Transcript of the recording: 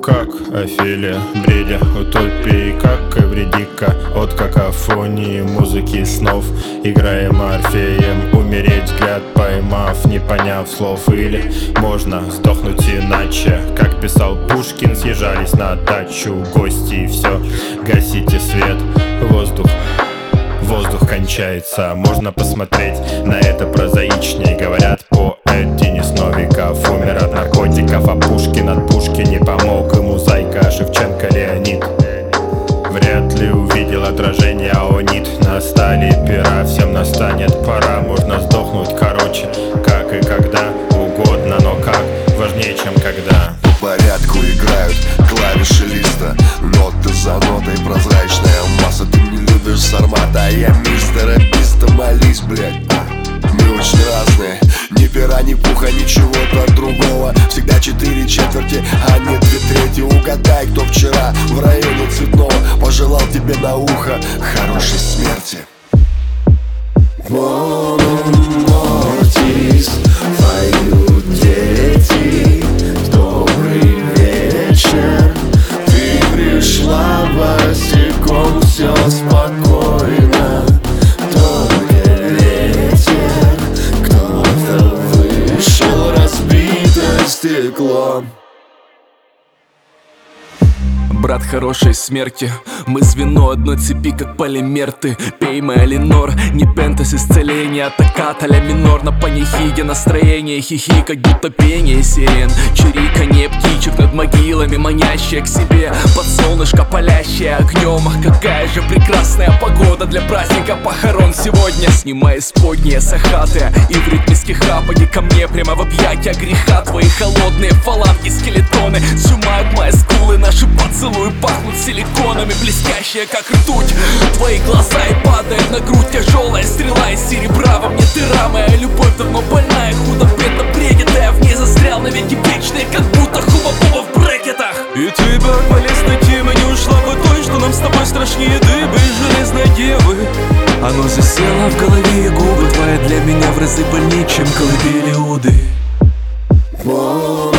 как Офелия, бредя утопии, как Эвредика. От какофонии музыки снов играем Орфеем. Умереть взгляд поймав, не поняв слов. Или можно сдохнуть иначе, как писал Пушкин. Съезжались на дачу гости и все, гасите свет, Воздух кончается, можно посмотреть на это прозаичней. Говорят, поэт Денис Новиков умер от наркотиков, а Пушкин от пушки не помог ему зайка Шевченко Леонид. Вряд ли увидел отражение аонит на стали пера. Всем настанет пора, можно сдохнуть короче, как и когда угодно, но как важнее, чем когда. По порядку играют клавиши листа, ноты за нотой, прозрачная масса. Ты не любишь Сармата, а я мистера Биста. Молись, блядь, мы очень разные. Ни пера, ни пуха, ничего-то другого. Всегда 4/4, а не 2/3. Угадай, кто вчера в районе Цветного пожелал тебе на ухо хорошей смерти. Мортис, поют дети. Добрый вечер. Ты пришла босиком, все спокойно. Только ветер, кто-то вышел, разбито стекло. Брат хорошей смерти, мы звено одной цепи, как полимер. Ты пей моя Ленор, не пентас исцеление, атакат а-ля минор. На панихиде настроение, хихи, как будто пение сирен. Чириканье птичек над могилами, манящее к себе. Под солнышко палящее огнем. Ах, какая же прекрасная погода для праздника похорон сегодня. Снимай исподние сахаты и в ритмиске хапади ко мне прямо в объятия греха. Твои холодные фаланги, скелетоны сжимают мои скулы, наши поцелуи пахнут силиконами, блестящие как ртуть. Твои глаза и падает на грудь тяжелая стрела из серебра. Во мне дыра, моя любовь давно больная, худо-бедно бредитая. В ней застрял навеки вечные, как будто хуба-буба в брекетах. И ты бы полезной темы не ушла бы той, что нам с тобой страшнее дыбы и железной девы. Оно засело в голове, и губы твои для меня в разы больнее, чем колыбели Уды.